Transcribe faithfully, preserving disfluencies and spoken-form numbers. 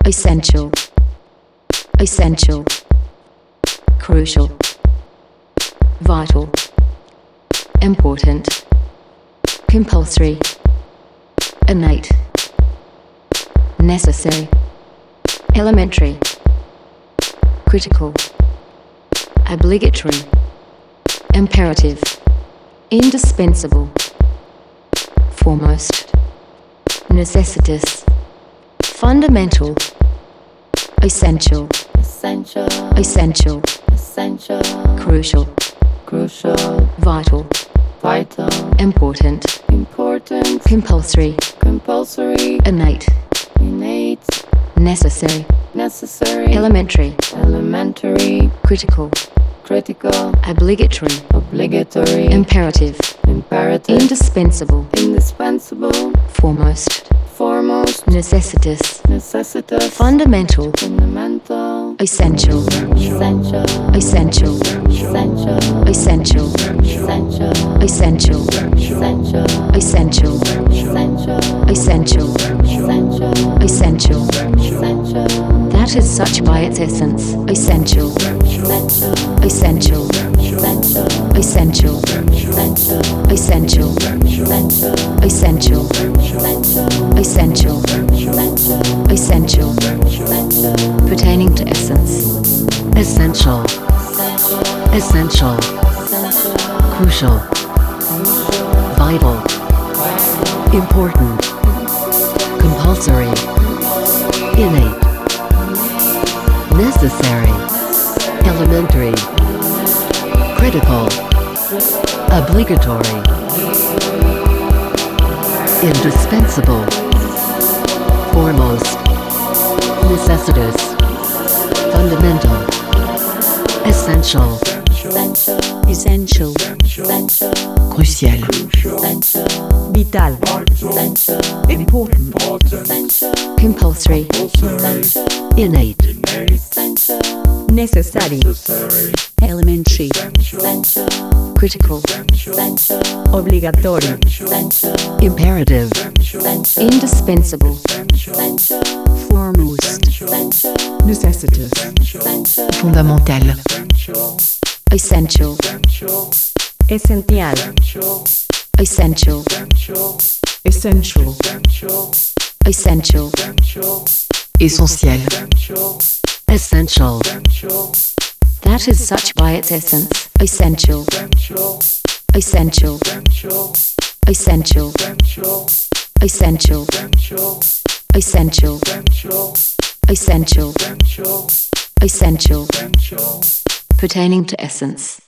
essential, essential, crucial, vital, important, compulsory, innate, necessary, elementary, critical, obligatory, imperative, indispensable, foremost, necessitous, fundamental, essential, essential, essential, essential, crucial, crucial, vital, vital, important, important, compulsory, compulsory, innate, innate, necessary, necessary, elementary, elementary, critical, critical, obligatory, obligatory, imperative, imperative, indispensable, indispensable, foremost, foremost, necessitous, necessitous, fundamental, fundamental, essential, essential, essential, essential, essential, essential, essential, essential, essential, essential, essential, essential, essential. essential, That is such by its essence, essential, essential, essential, essential, essential, essential, essential, pertaining to essence, essential, essential, crucial, vital, important, compulsory, innate, necessary, elementary, critical, obligatory, indispensable, foremost, necessitous, fundamental, essential, essential, crucial, vital, important, compulsory, innate, necessary, elementary, critical, obligatory, imperative, indispensable, foremost, necessitous, fondamental, essential, essential, essential, essential, essential, essentiel, essential, that is such by its essence, essential, essential, essential, essential, essential, essential, essential, pertaining to essence.